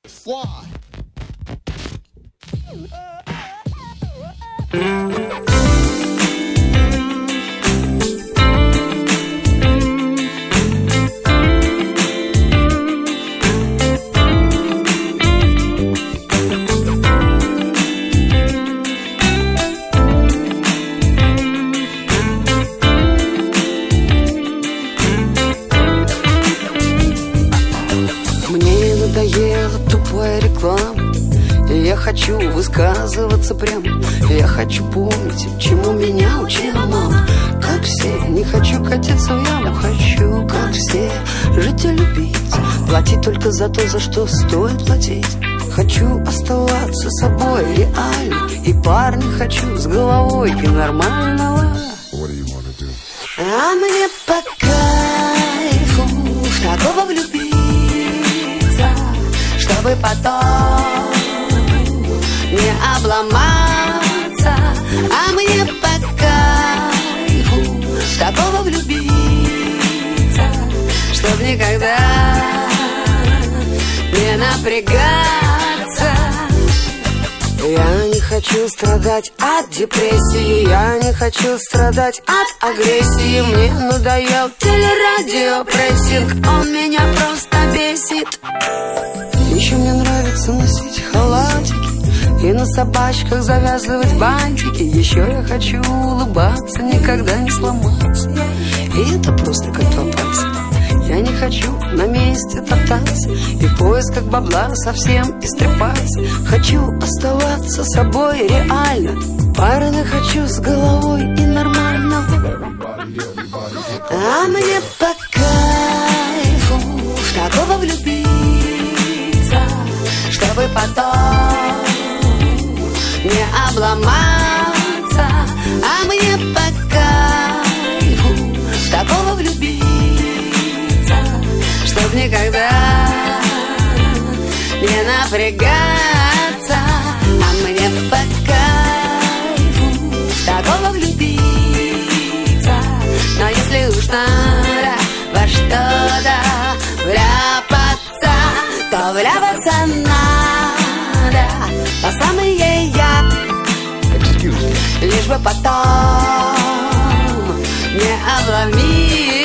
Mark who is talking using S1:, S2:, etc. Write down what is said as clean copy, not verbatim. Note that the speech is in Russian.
S1: Мне надоела тупая реклама, и я хочу высказываться прямо. Я хочу помнить, чему меня учила мама. Как все, не хочу катиться в яму. Хочу, как все, жить и любить, платить только за то, за что стоит платить. Хочу оставаться собой реально, и парня хочу с головой и нормального. А мне по кайфу в такого влюбиться, чтобы потом не обломаться. А мне по кайфу в такого влюбиться, чтоб никогда не напрягаться. Я не хочу страдать от депрессии, я не хочу страдать от агрессии. Мне надоел телерадиопрессинг, он меня просто бесит. Еще мне нравится носить халатики и на собачках завязывать бантики. Еще я хочу улыбаться, никогда не сломаться. И это просто как два пальца. Я не хочу на месте топтаться и в поисках бабла совсем истрепаться. Хочу оставаться собой реально, парня хочу с головой и нормального. А мне по кайфу в такого влюбиться, чтобы потом не обломаться. А мне по кайфу в такого влюбиться, чтоб никогда не напрягаться. А мне по кайфу в такого влюбиться. Но если уж надо во что-то вляпаться, то вляпаться надо по самые я, лишь бы потом не обломиться.